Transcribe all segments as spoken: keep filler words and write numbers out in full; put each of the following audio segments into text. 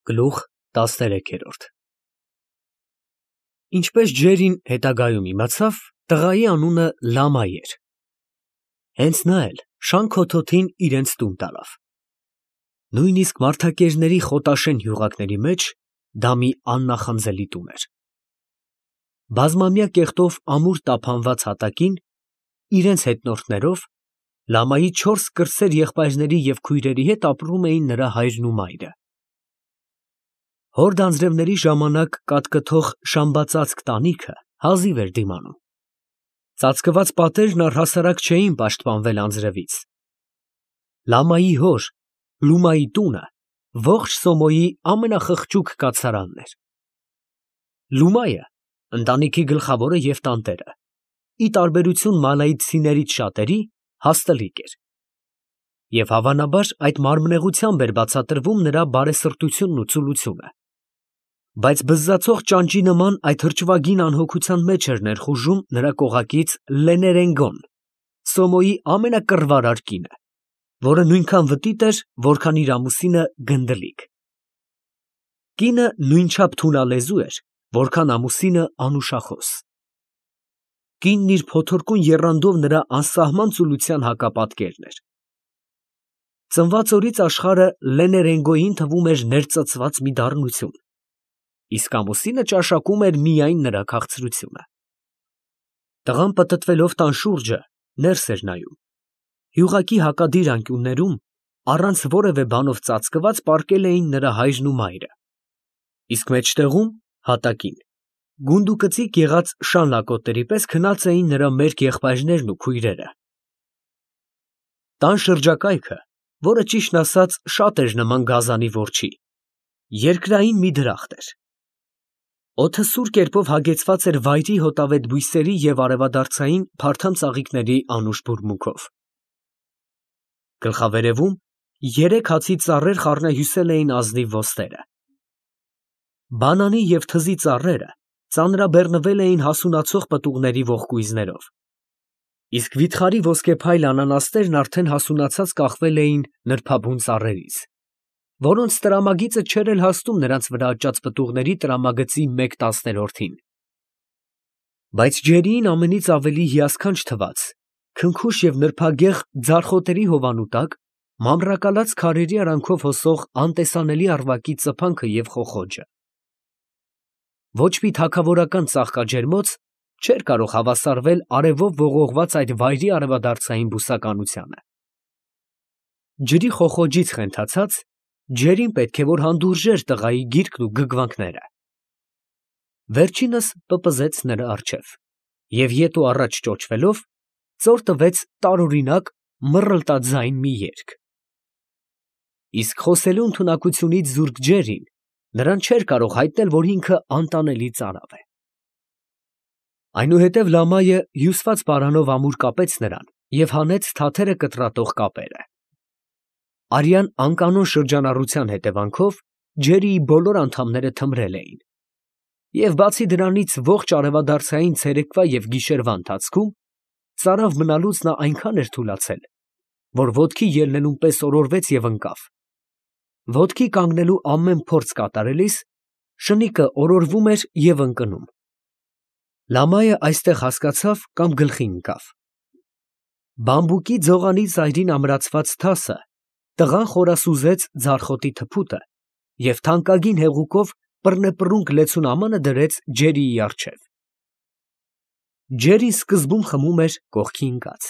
Գլուխ տասներեքերորդ Ինչպես Ջերին հետագայում իմացավ, տղայի անունը Լամա էր։ Հենց նա էլ շան-քոթոթին իրենց տուն տարավ։ Նույնիսկ մարդակերների խոտաշեն հյուղակների մեջ դա մի աննախանձելի տուն էր։ Բազմամյա կեղտով ամուր տափանված հատակին, իրենց հետնորդներով, Լամայի չորս կրտսեր եղբայրների և քույրերի հետ ապրում էին նրա հայրն ու մայրը։ Հորդ անձրևների ժամանակ կատկթող շամբածածկ տանիքը հազիվ էր դիմանում։ Ծածկված պատերն առհասարակ չէին պաշտպանվել անձրևից։ Լամայի հոր, Լումայի տունը ողջ Սոմոյի ամենախղճուկ կացարանն էր։ Լումայը, ընտանիքի գլխավորը և տանտերը, ի տարբերություն մալայցիներից շատերի, հաստլիկ էր։ Եվ հավանաբար այդ մարմնեղությամբ էր բացատրվում նրա բարեսրտությունն ու ծուլությունը։ Բայց բզզացող ճանճի նման այդ հրճվագին անհոգության մեջ էր ներխուժում նրա կողակից Լեներենգոն, Սոմոյի ամենակռվարար կինը, որը նույնքան վտիտ էր, որքան իր ամուսինը գնդլիկ։ Կինը նույնչափ թունալեզու էր, որքան ամուսինը անուշախոս։ Կինն իր փոթորկուն եռանդով նրա անսահման ծուլության հակապատկերն էր։ Ծնված օրից աշխարհը Լեներենգոյին թվում էր ներծծված մի դառնություն, իսկ ամուսինը ճաշակում էր միայն նրա քաղցրությունը։ Տղան պտտվելով տան շուրջը ներս էր նայում։ Հյուղակի հակադիր անկյուններում, առանց որևէ բանով ծածկված, պառկել էին նրա հայրն ու մայրը, իսկ մեջտեղում, հատակին, գունդուկծիկ եղած շան լակոտների պես քնած էին նրա մերկ եղբայրներն ու քույրերը։ Տան շրջակայքը, որը ճիշտն ասած շատ էր նման գազանի որջի, երկրային մի դրախտ էր։ Օդը սուր կերպով հագեցված էր վայրի հոտավետ բույսերի և արևադարձային փարթամ ծաղիկների անուշ բուրմունքով։ Գլխավերևում երեք հացի ծառեր խառնահյուսել էին ազնիվ ոստերը։ Բանանի և թզի ծառերը ծանրաբեռնվել էին հասունացող պտուղների ողկույզներով, իսկ վիթխարի ոսկեփայլ անանասներն արդեն հասունացած կախվել էին նրբաբուն ծառերից, որոնց տրամագիծը չէր էլ հասնում նրանց վրա աճած պտուղների տրամագծի մեկ տասներորդին։ Բայց Ջերիին ամենից ավելի հիասքանչ թվաց քնքուշ և նրբագեղ ձարխոտերի հովանու տակ մանրակալած քարերի արանքով հոսող անտեսանելի առվակի ծփանքը և խոխոջը։ Ոչ մի թագավորական ծաղկաջերմոց չէր կարող հավասարվել արևով ողողված այդ վայրի արևադարձային բուսականությանը։ Ջրի խոխոջից խենթացած, Ջերին պետք է որ հանդուրժեր տղայի գիրկն ու գգվանքները։ Վերջինս պպզեց նրա առջև և ետ ու առաջ ճոճվելով, ծոր տվեց տարօրինակ մռլտաձայն մի երգ։ Իսկ խոսելու ընդունակությունից զուրկ Ջերին նրան չէր կարող հայտնել, որ ինքը անտանելի ծարավ է։ Այնուհետև Լամայը հյուսված պարանով ամուր կապեց նրան և հանեց թաթերը կտրատող կապերը։ Արյան անկանոն շրջանառության հետևանքով Ջերիի բոլոր անդամները թմրել էին, և բացի դրանից ողջ արևադարձային ցերեկվա և գիշերվա ընթացքում ծարավ մնալուց նա այնքան էր թուլացել, որ ոտքի ելնելուն պես օրորվեց և ընկավ։ Ոտքի կանգնելու ամեն փորձ կատարելիս շնիկը օրորվում էր և ընկնում։ Լամայը այստեղ հասկացավ կամ գլխի ընկավ. բամբուկի ձողանի ծայրին ամրացված թասը տղան խորասուզեց ձարխոտի թփուտը և թանկագին հեղուկով պռնեպռունկ լեցուն ամանը դրեց Ջերիի առջև։ Ջերին սկզբում խմում էր կողքի ընկած։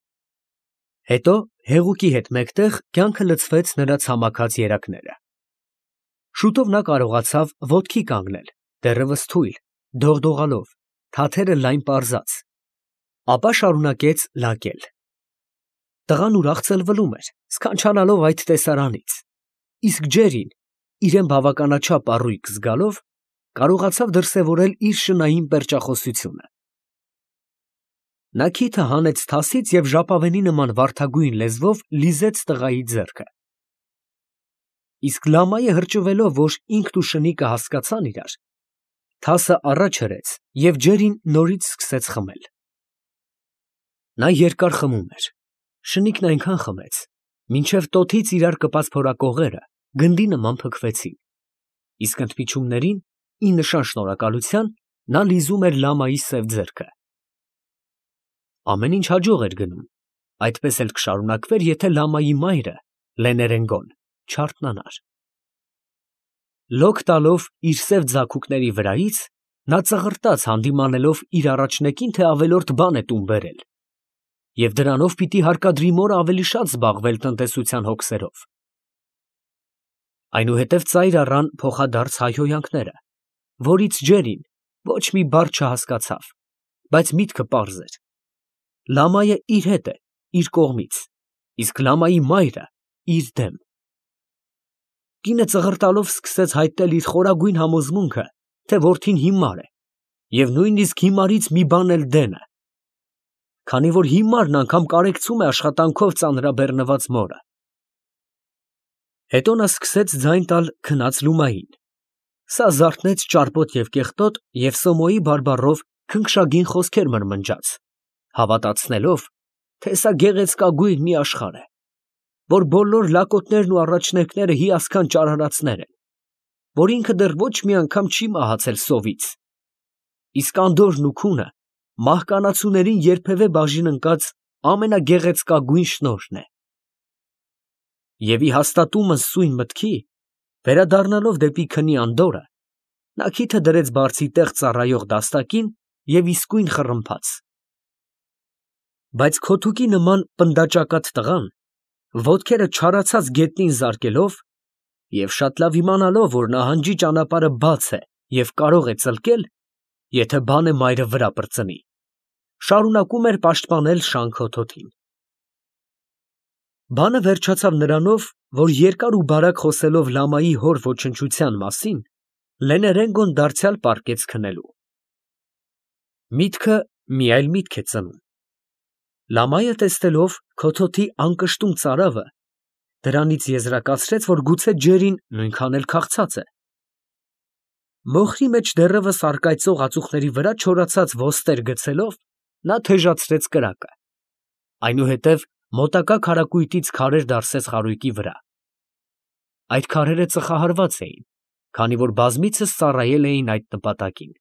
Հետո հեղուկի հետ մեկտեղ կյանքը լցվեց նրա ցամաքած երակները։ Շուտով նա կարողացավ ոտքի կանգնել, դեռևս թույլ, դողդողալով, թաթերը լայն պարզած, ապա շարունակեց լակել։ Տղան ուրախ ծլվլում էր, սքանչանալով այդ տեսարանից, իսկ Ջերին, իրան բավականաչափ առույգ զգալով, կարողացավ դրսևորել իր շնային պերճախոսությունը։ Նա քիթը հանեց թասից և ժապավենի նման վարդագույն լեզվով լիզեց տղայի ձեռքը։ Իսկ Լամայը հրճվելով, որ ինքն ու շնիկը հասկացան իրար, թասը առաջ հրեց և Ջերին նորից սկսեց խմել։ Նա երկար խմում էր, շնիկն այնքան խմեց, մինչև տոթից իրար կպած փորակողերը գնդի նման փքվեցին։ իսկ ընդմիջումներին, ի նշան շնորհակալության, նա լիզում էր լամայի սև ձեռքը։ Ամեն ինչ հաջող էր գնում, այդպես էլ կշարունակվեր, եթե լամայի մայրը, Լեներենգոն, չարթնանար։ Լոկ տալով իր սև ձագուկների վրայից, նա ծղրտաց հանդիմանելով իր առաջնեկին, թե ավելորդ բան է տուն բերել, և դրանով պիտի հարկադրի մորը ավելի շատ զբաղվել տնտեսության հոգսերով։ Այնուհետև ծայր առան փոխադարձ հայհոյանքները, որից Ջերին ոչ մի բառ չհասկացավ, բայց միտքը պարզ էր. լամայը իր հետ է, իր կողմից, իսկ լամայի մայրը իր դեմ։ Կինը ծղրտալով սկսեց հայտնել իր խորագույն համոզմունքը, թե որդին հիմար է, և նույնիսկ հիմարից մի բան էլ դեն է, քանի որ հիմարն անգամ կարեկցում է աշխատանքով ծանրաբեռնված մորը։ Հետո նա սկսեց ձայն տալ քնած Լումային. սա զարթնեց ճարպոտ և կեղտոտ և Սոմոյի բարբառով քնքշագին խոսքեր մրմնջաց, հավատացնելով, թե սա գեղեցկագույն մի աշխարհ է, որ բոլոր լակոտներն ու առաջնեկները հիասքանչ արարածներ են, որ ինքը դեռ ոչ մի անգամ չի մահացել սովից, իսկ անդորրն ու քունը մահկանացուներին երբևէ բաժին ընկած ամենագեղեցկագույն շնորհն է։ Եվ ի հաստատումն սույն մտքի, վերադառնալով դեպի քնի անդորրը, նա քիթը դրեց բարձի տեղ ծառայող դաստակին և իսկույն խռմփաց։ Բայց քոթուկի նման պնդաճակատ տղան, ոտքերը չարացած գետնին զարկելով և շատ լավ իմանալով, որ նահանջի ճանապարհը բաց է և կարող է ծլկել, եթե բան է մայրը վրա պրծնի, շարունակում էր պաշտպանել շան քոթոթին։ Բանը վերջացավ նրանով, որ երկար ու բարակ խոսելով լամայի հոր ոչնչության մասին, Լեներենգոն դարձյալ պառկեց քնելու։ Միտքը մի այլ միտք է ծնում։ Լամայը տեսնելով քոթոթի անկշտում ծարավը, դրանից եզրակացրեց, որ գուցե Ջերին նույնքան էլ քաղցած է։ Մոխրի մեջ դեռևս առկայծող ածուխների վրա չորացած ոստեր գցելով, նա թեժացրեց կրակը, այնուհետև մոտակա քարակույտից քարեր դարսեց խարույկի վրա։ Այդ քարերը ծխահարված էին, քանի որ բազմիցս ծառայել էին այդ նպատակին։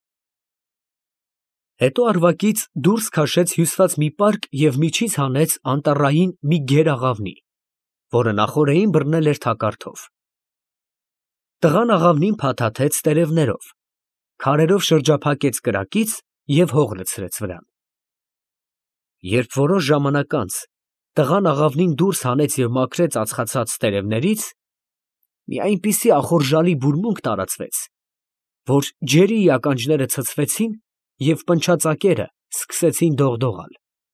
Հետո արվակից դուրս քաշեց հյուսված մի պարկ և միջից հանեց անտառային մի գեր֊աղավնի, որը նախօրեին բռնել էր թակարդով։ Տղան աղավնին փաթաթեց տերևներով, քարերով շրջափակեց կրակից և հող լցրեց վրան։ Երբ որոշ ժամանակ անց տղան աղավնին դուրս հանեց և մաքրեց ածխացած տերևներից, մի այնպիսի ախորժալի բուրմունք տարածվեց, որ Ջերիի ականջները ցցվեցին և պնչածակերը սկսեցին դողդողալ։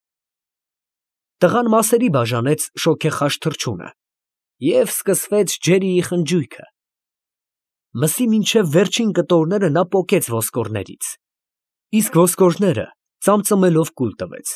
Տղան մասերի բաժանեց շոգեխաշ թռչունը, և սկսվեց Ջերիի խնջույքը։ Մսի մինչև վերջին կտորները նա պոկեց ոսկորներից, իսկ ոսկորները ծամծմելով կուլ տվեց։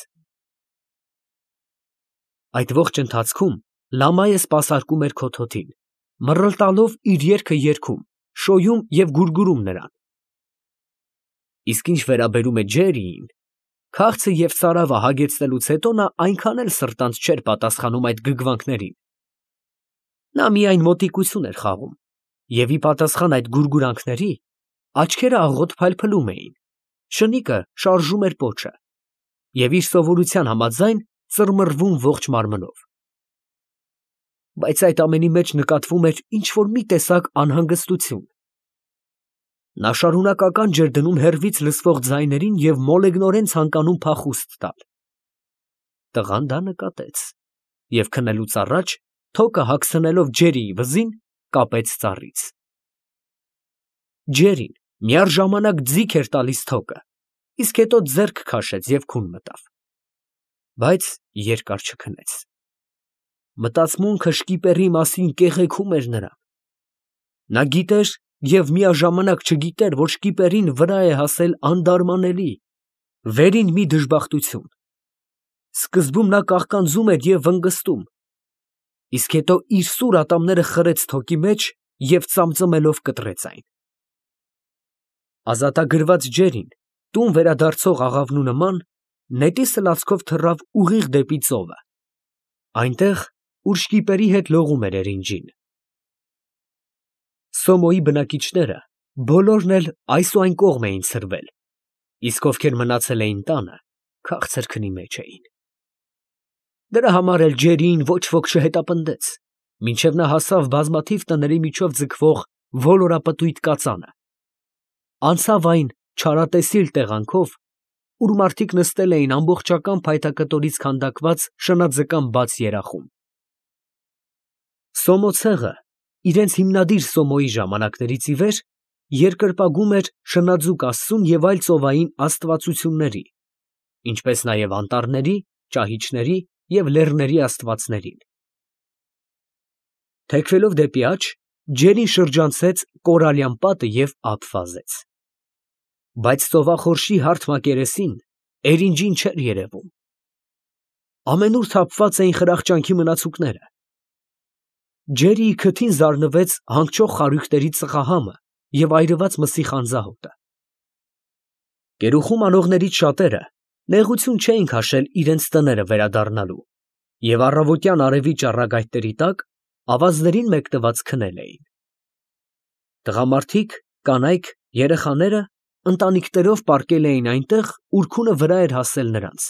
Այդ ողջ ընթացքում լամայը սպասարկում էր քոթոթին, մռլտալով իր երգը երգում, շոյում և գուրգուրում նրան։ Իսկ ինչ վերաբերում է Ջերիին, քաղցը և ծարավը հագեցնելուց հետո նա այնքան էլ սրտանց չէր պատասխանում այդ գգվանքներին։ Նա միայն մոտիկություն էր խաղում, և ի պատասխան այդ գուրգուրանքների, աչքերը աղոտ փայլփլում էին, շնիկը շարժում էր պոչը և իր սովորության համաձայն ծռմռվում ողջ մարմնով։ Բայց այդ ամենի մեջ նկատվում էր ինչ֊որ մի տեսակ անհանգստություն։ Նա շարունակական ջեր դնում հեռվից լսվող ձայներին և մոլեգնորեն ցանկանում փախուստ տալ։ Տղան դա նկատեց և քնելուց առաջ, թոկը հագցնելով Ջերիի վզին, կապեց ծառից։ Ջերին միառժամանակ ձիգ էր տալիս թոկը, իսկ հետո ձեռք քաշեց և քուն մտավ, բայց երկար չքնեց։ Մտածմունքը շկիպերի մասին կեղեքում էր նրան։ Նա գիտեր և միաժամանակ չգիտեր, որ շկիպերին վրա է հասել անդարմանելի, վերին մի դժբախտություն։ Սկզբում նա կաղկանձում էր և վնգստում, իսկ հետո իր սուր ատամները խրեց թոկի մեջ և ծամծմելով կտրեց այն։ Ազատագրված Ջերին, տուն վերադարձող աղավնու նման, նետի սլացքով թռավ ուղիղ դեպի ծովը, այնտեղ, ուր շկիպերի հետ լողում էր էրինջին։ Սոմոյի բնակիչները Բոլորն էլ այս ու այն կողմ էին ցրվել, իսկ ովքեր մնացել էին տանը, քաղցր քնի մեջ էին։ Դրա համար էլ Ջերիին ոչ ոք չհետապնդեց, մինչև նա հասավ բազմաթիվ տների միջով ձգվող ոլորապտույտ կածանը, անցավ այն չարատեսիլ տեղանքով, ուր մարդիկ նստել էին ամբողջական փայտակտորից քանդակված շնաձկան բաց երախում։ Սոմո ցեղը իրենց հիմնադիր Սոմոյի ժամանակներից ի վեր երկրպագում էր շնաձուկ աստծուն և այլ ծովային աստվածությունների, ինչպես նաև անտառների, ճահիճների և լեռների աստվածներին։ Թեքվելով դեպի աջ, Ջերին շրջանցեց կորալյան պատը և ափ վազեց։ Բայց ծովախորշի հարթ մակերեսին էրինջին չէր երևում։ Ամենուր թափված էին խրախճանքի մնացուկները։ Ջերիի քթին զարնվեց հանգչող խարույկների ծխահամը և այրված մսի խանձահոտը։ Կերուխում անողներից շատերը նեղություն չէին քաշել իրենց տները վերադառնալու և առավոտյան արևի ճառագայթների տակ ավազներին մեկնված քնել էին։ Տղամարդիկ, կանայք, երեխաները ընտանիքներով պառկել էին այնտեղ, ուր քունը վրա էր հասել նրանց։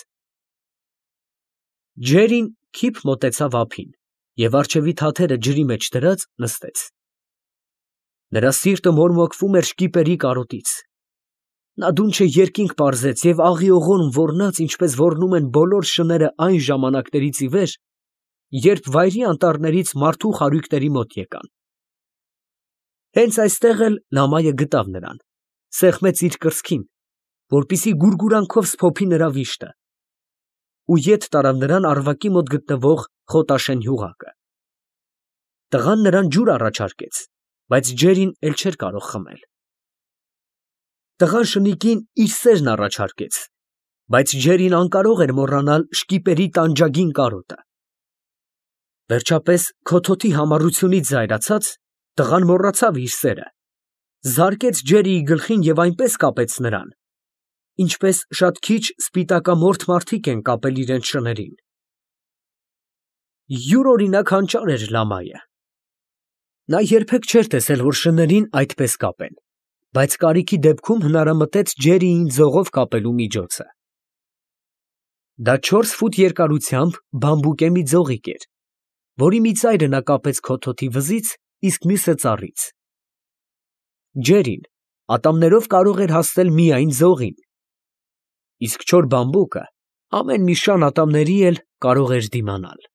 Ջերին քիփ մոտեցավ ափին և առջևի թաթերը ջրի մեջ դրած նստեց։ Նրա սիրտը մորմոքվում էր շկիպերի կարոտից։ Նա դունչը երկինք պարզեց և աղիողորմ ոռնաց, ինչպես ոռնում են բոլոր շները այն ժամանակներից ի վեր, երբ վայրի անտառներից մարդու խարույկների մոտ եկան։ Հենց այստեղ էլ լամայը գտավ նրան, սեղմեց իր կրծքին, որպեսզի գուրգուրանքով սփոփի նրա վիշտը, ու ետ տարավ նրան առվակի մոտ գտնվող խոտաշեն հյուղակը։ Տղան նրան ջուր առաջարկեց, բայց Ջերին էլ չէր կարող խմել։ Տղան շնիկին իր սերն առաջարկեց, բայց Ջերին անկարող էր մոռանալ շկիպերի տանջագին կարոտը։ Վերջապես, քոթոթի համառությունից զայրացած, տղան մոռացավ իր սերը, զարկեց Ջերիի գլխին և այնպես կապեց նրան, ինչպես շատ քիչ սպիտակամորթ մարդիկ են կապել իրենց շներին։ Յուրօրինակ հանճար էր լամայը։ Նա երբեք չէր տեսել, որ շներին այդպես կապեն, բայց կարիքի դեպքում հնարամտեց Ջերիին ձողով կապելու միջոցը։ Դա չորս ֆուտ երկարությամբ բամբուկե մի ձողիկ էր, որի մի ծայրը նա կապեց քոթոթի վզից, իսկ մյուսը ծառից։ Ջերին ատամներով կարող էր հասնել միայն ձողին, իսկ չոր բամբուկը ամեն մի շան ատամների էլ կարող էր դիմանալ։